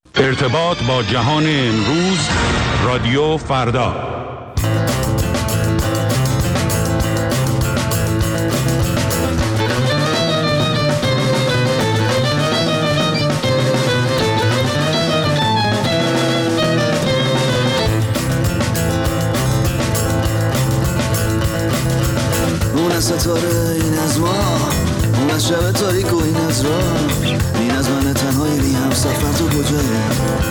ارتباط با جهان امروز، رادیو فردا. اون از ستاره، این از ما، اون از شب تاریک و این از راه، این از من تنهایی بی هم سفر. تو کجایی؟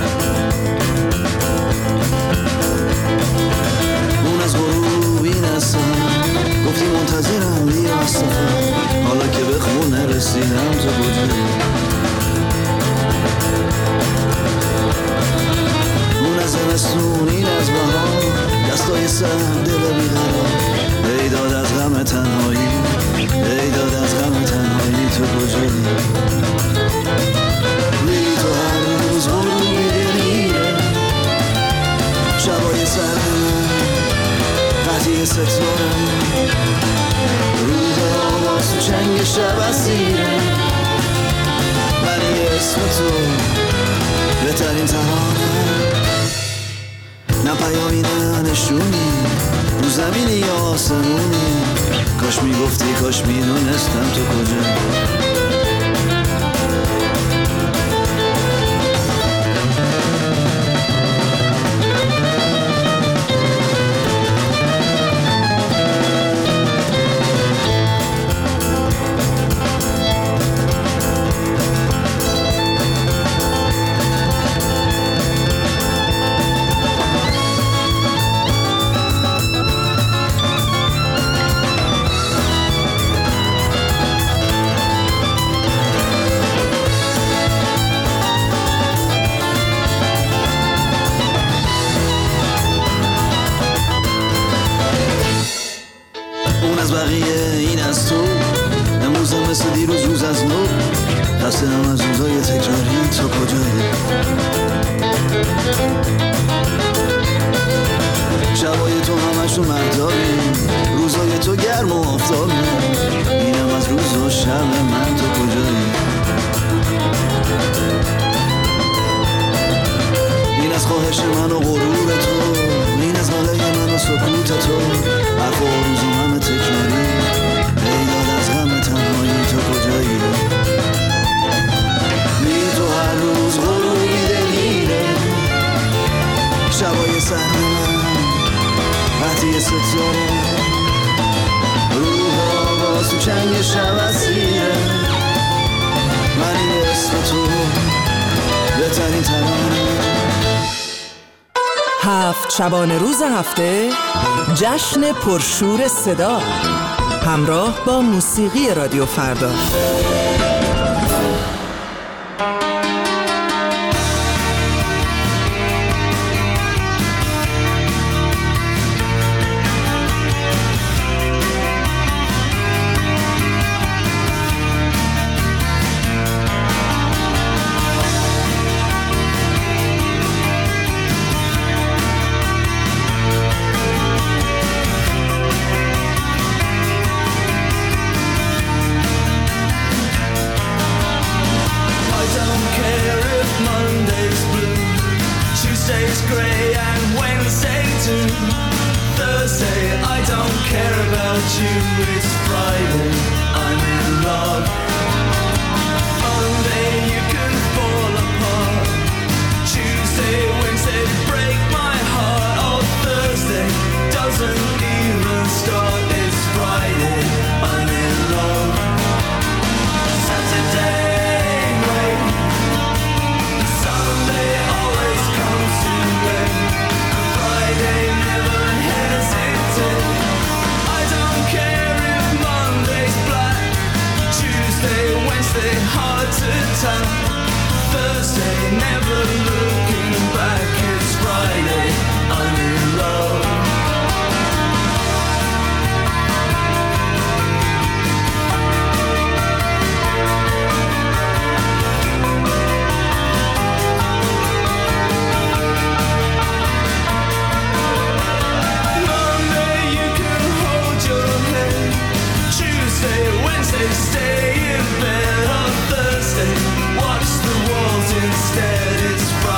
اون از غروب، این از سهر، گفتی منتظرم بیا از سفر، حالا که به خونه رسیدم. تو کجایی؟ اون از زمستون، این از بهار، دستای سر، دل بیقرار، ای داد از غم تنهایی، ای داد از غم تنهایی. تو کجایی؟ میری تو هر روز غروبی دلیره، شبای سر قطعی ستاره، روح آواز تو چنگ شب اسیره، ولی اسم تو بهترین ترانه. نه پیامی نه نشونی، رو زمینی یا آسمونی، کاش میگفتی کاش میدونستم. تو کجا؟ این از تو امروزم مثل دیروز روز از نو، خسته‌ام از روزای تکراری. تو کجایی؟ شبای تو همشون مهتابی، روزای تو گرم و آفتابی، اینم از روز و شب من. تو کجایی؟ این از خواهش من و غرور تو، این از ناله من و سکوت تو، حرف و روز و همه تکراری، ای داد از غم تنهایی. تو کجایی؟ میری تو هر روز غروبی دلیره، شبای سر من قطعی ستاره، روح آواز تو چنگ شب اسیره، ولی اسم تو بهترین ترانه. 7 شبانه روز هفته، جشن پرشور صدا، همراه با موسیقی رادیو فردا. Stay in bed on Thursday, watch the walls instead, it's Friday.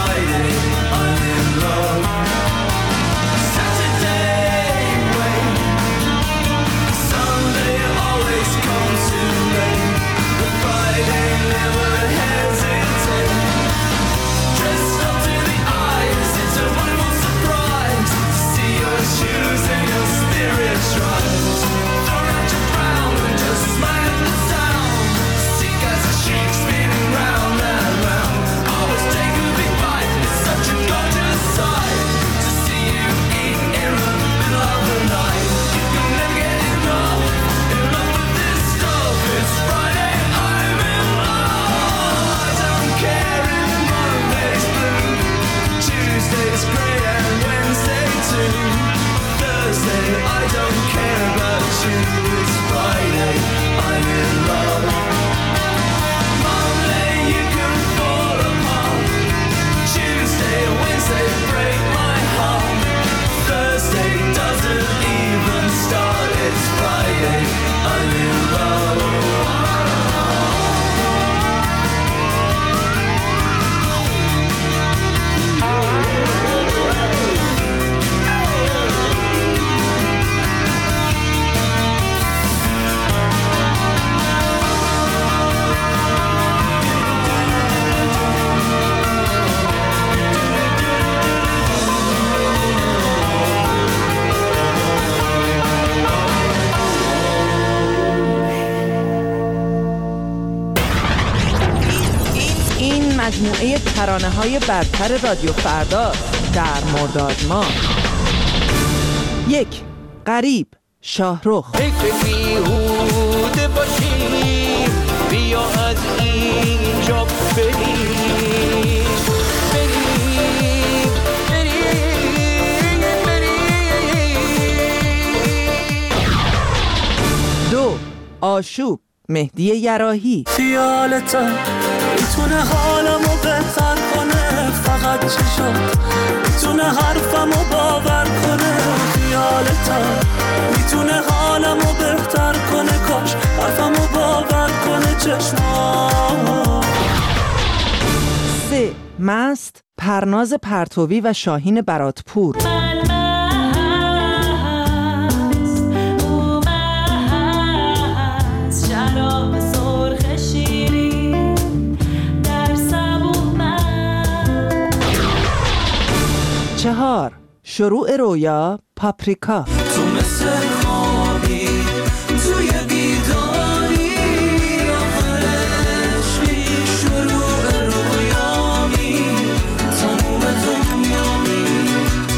مجموعه ترانه‌های برتر رادیو فردا در مرداد ماه. 1. غریب، شاهرخ. فکر بیهوده باشیم، بیا از اینجا بریم. 2. آشوب، مهدی یراحی. خیالتا میتونه حالمو بهتر کنه، فقط چشات میتونه حرفمو باور کنه. خیالتا میتونه حالمو بهتر کنه، کاش حرفمو باور کنه چشمات. 3. مست، پرناز پرتوی و شاهین براتپور. چهار. شروع رویا، پاپریکا. تو مثل خوابی توی بیداری، آخرشی شروع رویامی، تموم دنیامی.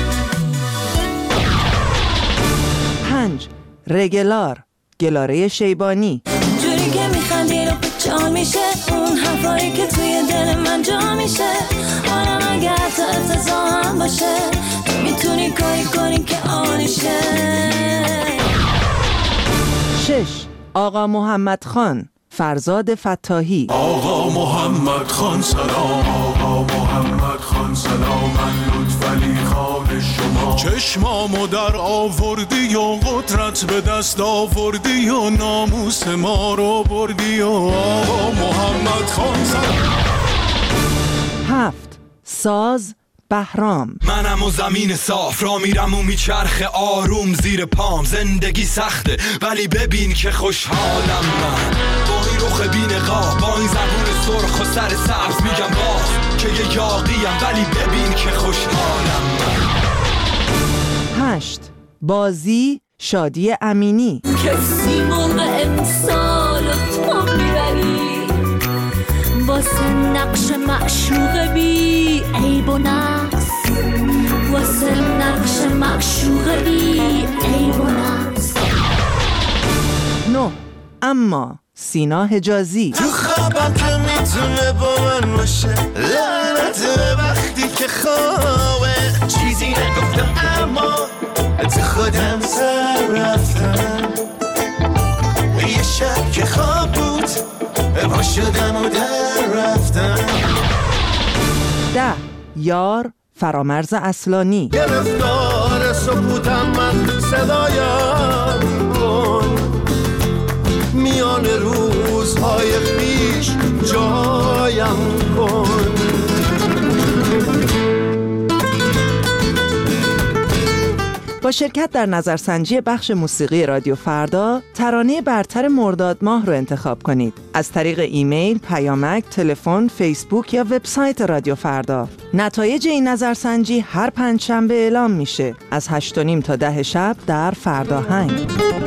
5. رگلار، گلاره شیبانی. جوری که میخندی رو جا میشه، اون حرفایی که توی دل من جا میشه. حالم اگر تا افتضاح هم باشه، تو میتونی کاری کنی که آنشه. 6. آقا محمد خان، فرزاد فتاحی. آقا محمد خان سلام، آقا محمد خان سلام، من لطفعلی خان شما. چشمامو در آوردی و قدرت به دست آوردی و ناموس ما رو بردی و آقا محمد خان سلام. 7. ساز، بهرام. منم و زمین صاف را میرم و میچرخه آروم زیر پام. زندگی سخته ولی ببین که خوشحالم من، با این رخ بی‌نقاب، با این زبون سرخ و سر سبز میگم باز که یه یاقیم، ولی ببین که خوشحالم من. 8. بازی، شادی امینی. کسی موقع امسال تو میبری، واسه نقش معشوق بی عیب و نقص، واسه نقش معشوق بی عیب و نقص. 9. اما، سینا حجازی. تو خوابم که میتونه با من باشه، لعنت وقتی که خوابه. چیزی نگفتم اما تو خودم سر رفتم، یه شب که خواب بود پا شدم و در رفتم. 10. یار، فرامرز اصلانی. گرفتار سکوتم من، صدایم کن میان روزهای پیش، جایم کن. با شرکت در نظرسنجی بخش موسیقی رادیو فردا، ترانه برتر مرداد ماه رو انتخاب کنید. از طریق ایمیل، پیامک، تلفن، فیسبوک یا وبسایت رادیو فردا. نتایج این نظرسنجی هر پنجشنبه اعلام میشه از 8:30 تا 10 شب در فرداهنگ.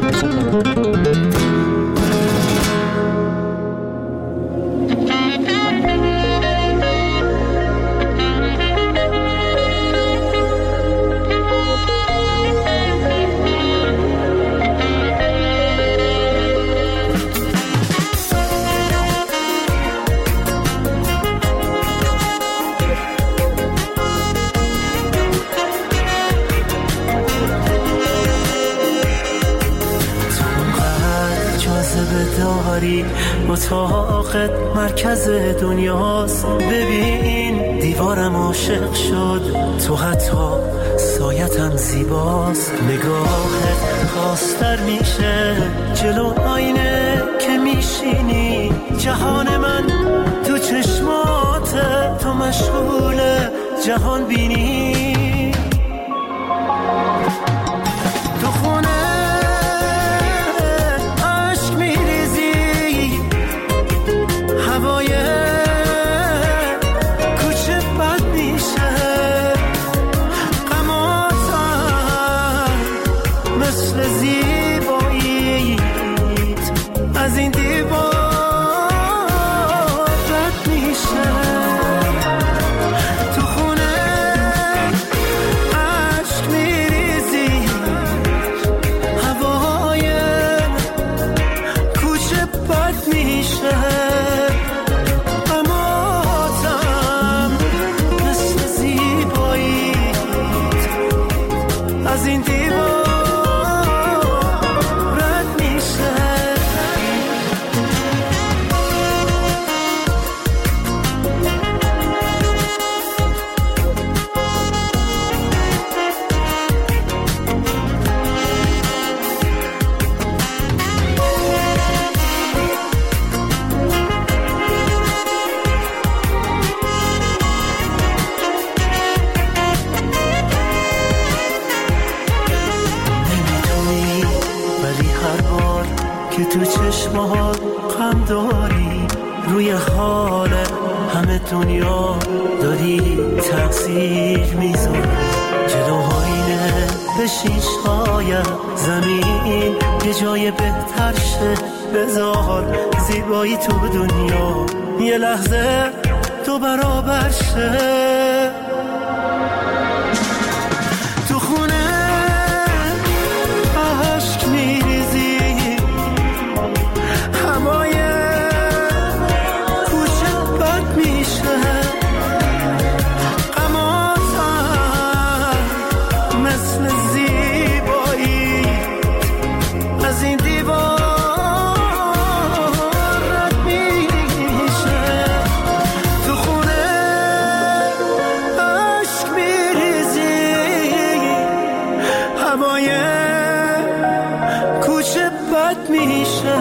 اتاقت مرکز دنیاست، ببین دیوارم عاشق شد، تو حتی سایتم زیباست. نگاهت خواستر میشه جلو آینه که میشینی، جهان من تو چشمات، تو مشغول جهان بینی. تو خونه هوای کوچه بد میشه، غماتم مثل زیباییت از این دیوار رد میشه. تو چشمات غم داری، روی حال همه دنیا داری تقصیر میذاری. جلو آینه بشین شاید زمین یه جای بهتر شه، بذار زیبایی تو دنیا یه لحظه تو برابر شه. تو خونه عشق میریزی، هوای کوچه بد میشه، غماتم مثل زیبایی از این دیوار رد میشه. تو خونه عشق میریزی، هوای کوچه بد میشه،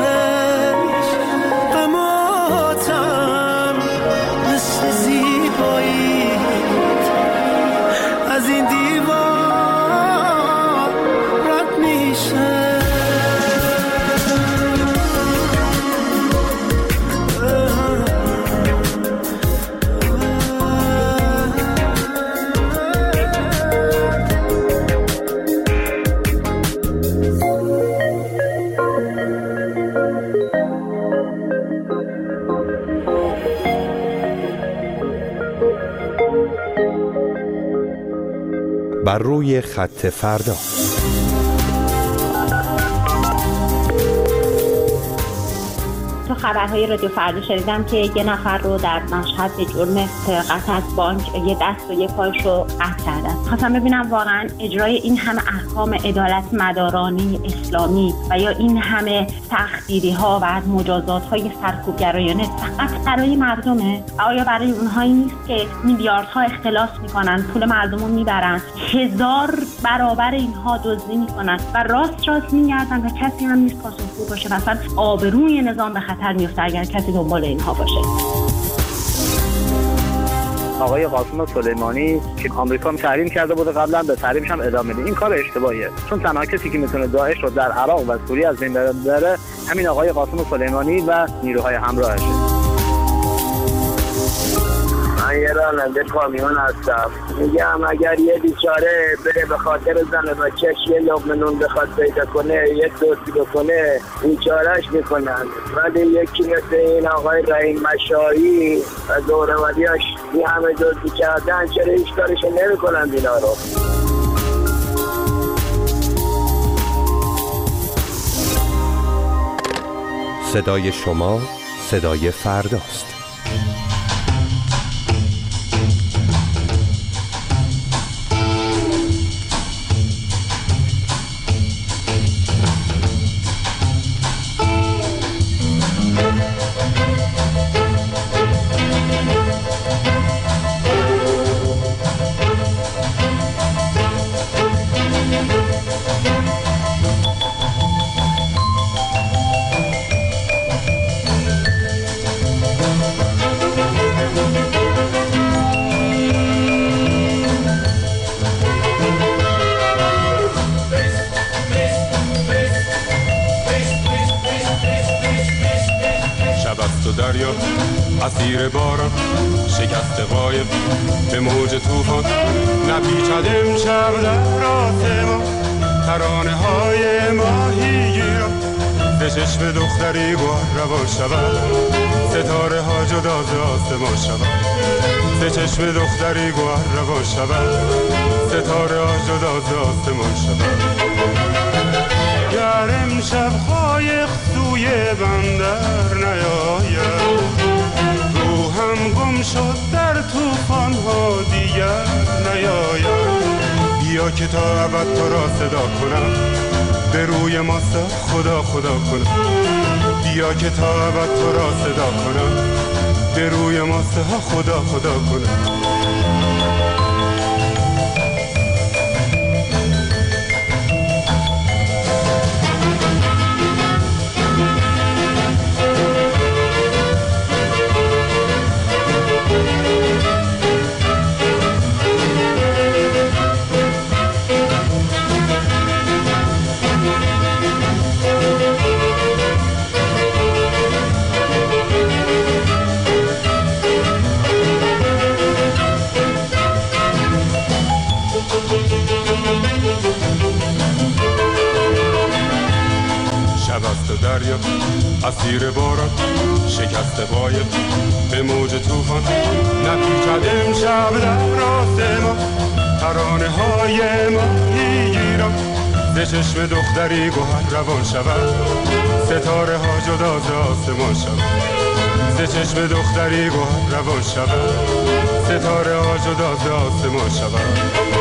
غماتم مثل زیبایی از این دیوار رد میشه. بر روی خط فردا. تو خبرهای رادیو فردا شنیدم که یه نفر رو در مشهد به جرم سرقت از بانک یه دست و یه پایشو قطع کردن. خواستم ببینم واقعا اجرای این همه احکام عدالت مدارانی اسلامی و یا این همه تخدیری ها و مجازات های سرکوبگرایانه فقط برای مردمه؟ آیا برای اونهایی نیست که میلیاردها اختلاس میکنن، پول مردم رو میبرن، 1000 برابر اینها دزدی میکنن و راست میگردن و کسی هم نیست پاسخگو باشه؟ مثلا آبروی نظام به خطر میفته اگر کسی دنبال اینها باشه. آقای قاسم سلیمانی که آمریکا تحریم کرده بوده قبلا، به تحریمش هم ادامه میده. این کار اشتباهیه، چون تنها کسی که میتونه داعش رو در عراق و سوریه از بین ببره همین آقای قاسم سلیمانی و نیروهای همراهشه. من یه راننده کامیون هستم. میگم اگر یه بیچاره بره به خاطر زن و بچه‌ش یه لقمه نون بخواد پیدا کنه، یه دوستی بکنه، بیچارهش میکنن. ولی یکی مثل این آقای رحیم مشایی و دوروریاش این همه دوستی کردن، چرا هیچ کارشون نمیکنن اینا رو؟ صدای شما صدای فرداست. دریا اسیر باران شکست قایب به موج طوفان نپیچد امشب در آسمان ترانه های ماهیگیران ز چشم دختری گوهر روان شود ستاره ها جدا ز آسمان شود ز چشم دختری گوهر روان شود ستاره ها جدا ز آسمان شود گر امشب قایق سوی بندر نیاید روحم گم شد در طوفان ها دیگر نیاید بیا که تا ابد تو را صدا کنم به روی ماستا خدا خدا کنم بیا که تا ابد تو را صدا کنم به روی ماستا خدا خدا کنم دریا، اسیر باران شکست قایق به موج طوفان، نپیچد امشب در راست ما ترانه های ماهیگیران، ز چشم دختری گوهر روان شود، ستاره ها جدا ز آسمان شود، ز چشم دختری گوهر روان شود، ستاره ها جدا ز آسمان شود.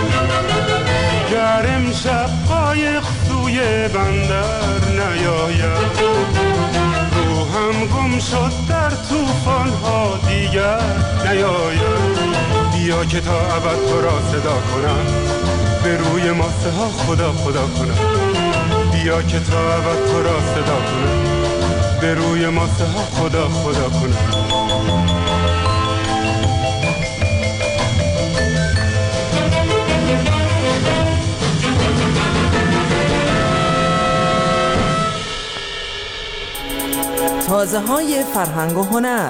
گر امشب قایق سوی بندر نیاید، روحم گم شد در طوفان ها دیگر نیاید، بیا که تا ابد تو را صدا کنم، به روی ماسه ها خدا خدا کنم، بیا که تا ابد تو را صدا کنم، به روی ماسه ها خدا خدا کنم. تازه های فرهنگ و هنر.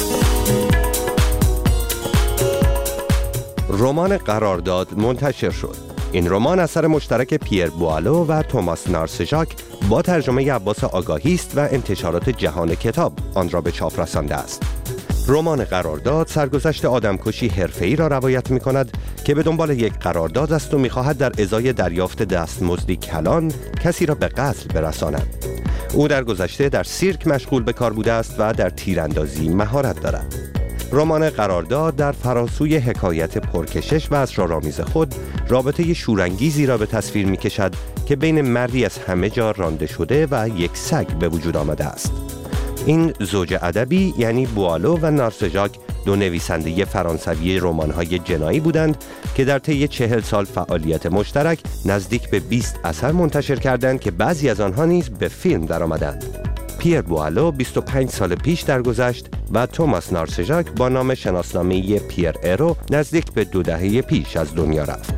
رمان قرارداد منتشر شد. این رمان اثر مشترک پیر بوالو و توماس نارسژاک با ترجمه عباس آگاهی است و انتشارات جهان کتاب آن را به چاپ رسانده است. رمان قرارداد سرگذشت آدمکشی حرفه‌ای را روایت می‌کند که به دنبال یک قرارداد است و می‌خواهد در ازای دریافت دستمزدی کلان کسی را به قتل برساند. او در گذشته در سیرک مشغول به کار بوده است و در تیراندازی مهارت دارد. رمان قرارداد در فراسوی حکایت پرکشش و اسرارآمیز خود رابطه شورانگیزی را به تصویر می‌کشد که بین مردی از همه جا رانده شده و یک سگ به وجود آمده است. این زوج ادبی یعنی بوالو و نارسژاک دو نویسنده فرانسوی رمان‌های جنایی بودند که در طی 40 سال فعالیت مشترک نزدیک به 20 اثر منتشر کردند که بعضی از آنها نیز به فیلم درآمدند. پیر بوالو 25 سال پیش درگذشت و توماس نارسژاک با نام شناسنامه‌ای پیر ارو نزدیک به 2 دهه پیش از دنیا رفت.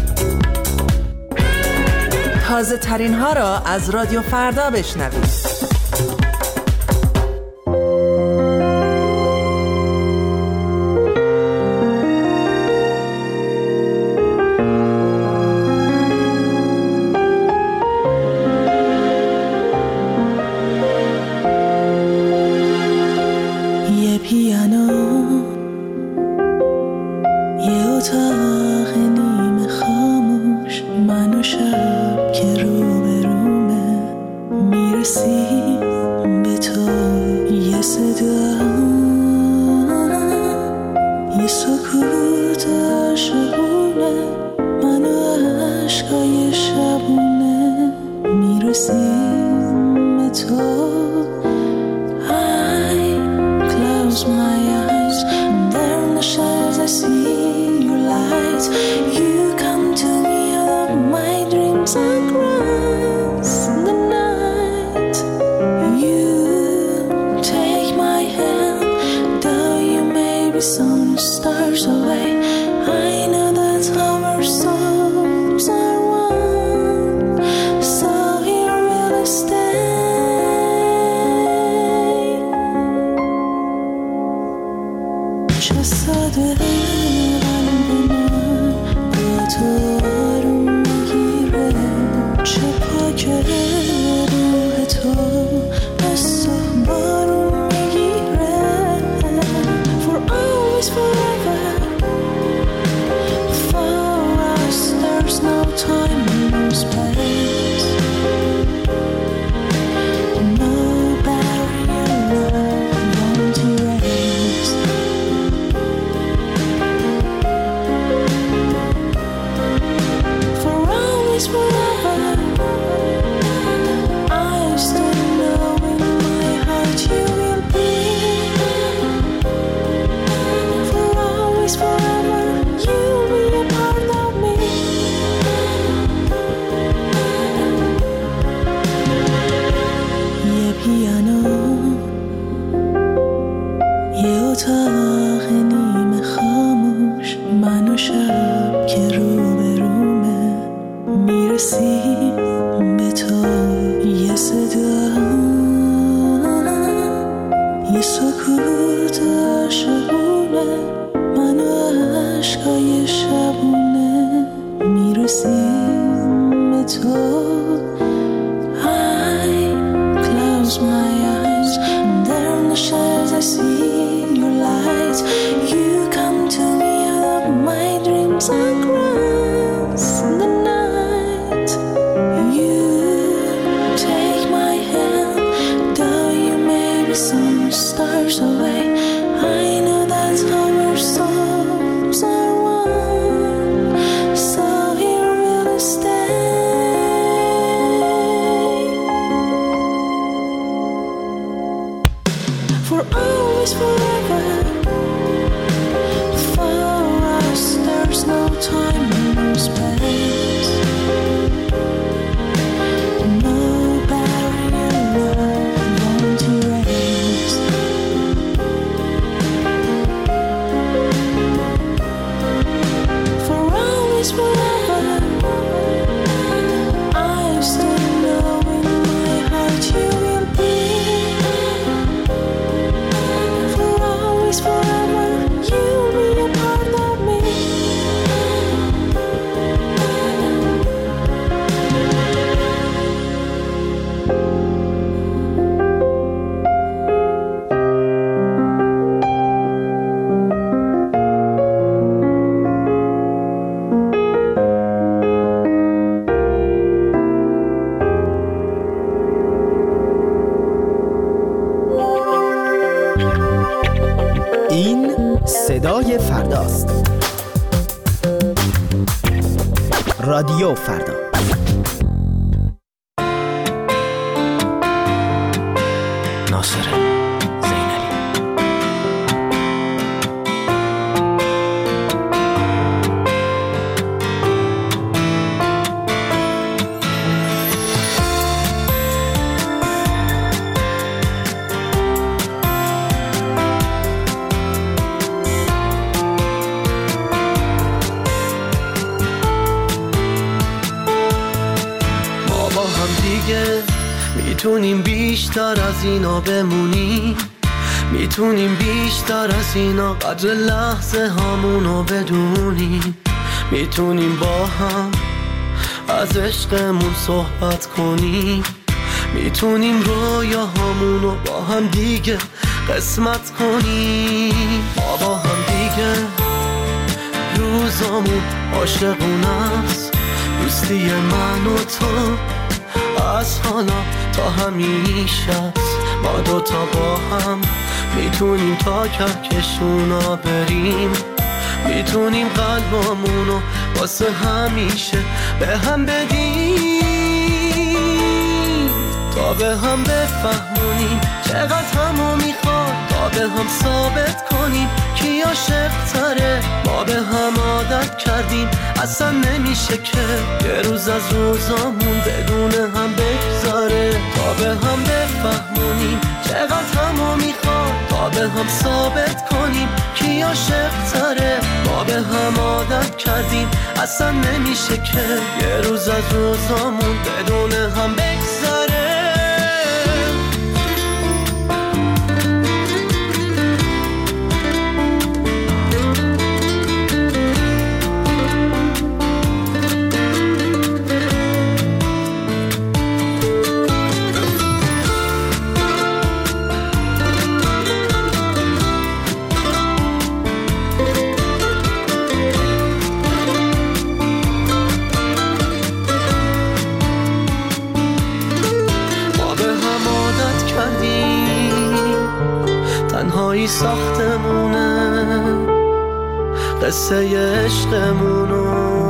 تازه ترین ها را از رادیو فردا بشنوید. arms are grass in the night. You take my hand, though you may be some stars away. I know that's how our souls are one, so here we'll stay for always, forever. There's no time and no space, no barrier love won't erase. For always, forever, I still know in my heart you will be. For always, forever, you'll be a part of me. این صدای فرداست. رادیو فردا. ناصر میتونیم بیشتر از اینا بمونیم، میتونیم بیشتر از اینا قدر لحظه هامونو بدونیم، میتونیم با هم از عشقمون صحبت کنیم، میتونیم رویاهامونو با هم دیگه قسمت کنیم. ما با هم دیگه روزامون عاشقونه است، دوستی من و تو از حالا تا همیشه. ما دوتا با هم میتونیم تا کهکشونا بریم، میتونیم قلبامونو واسه همیشه به هم بدیم، تا به هم بفهمونیم چقدر همو میخواد، تا به هم ثابت کنیم کی عاشق تره. ما به هم عادت کردیم اصلا نمیشه که یه روز از روزامون بدون هم بگذاره، تا به هم بفهمونیم چقدر همو میخواد، تا به هم ثابت کنیم کی عاشق تره. ما به هم عادت کردیم اصلا نمیشه که یه روز از روزامون بدون هم بگذاره. تنهایی ساختمونه قصه عشقمونو،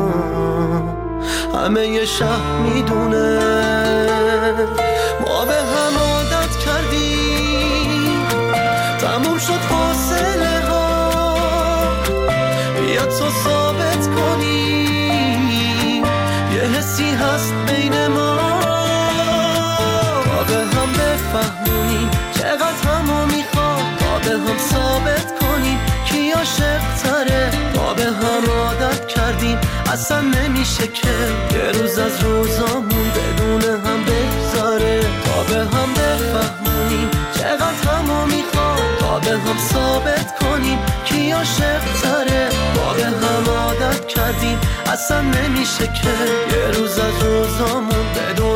همه یه شهر میدونه. ما به هم عادت کردیم تموم شد فاصله ها، بیا تو ثابت کنیم یه حسی هست بین ما، تا به هم بفهمونیم چقدر همو میخواد، تا به هم ثابت کنیم کی عاشق تره. ما به هم عادت کردیم اصلا نمیشه که یه روز از روزامون بدون هم بگذاره، تا به هم بفهمونیم چقدر همو میخواد، تا به هم ثابت کنیم کی عاشق تره. ما به هم عادت کردیم اصلا نمیشه که یه روز از روزامون بدون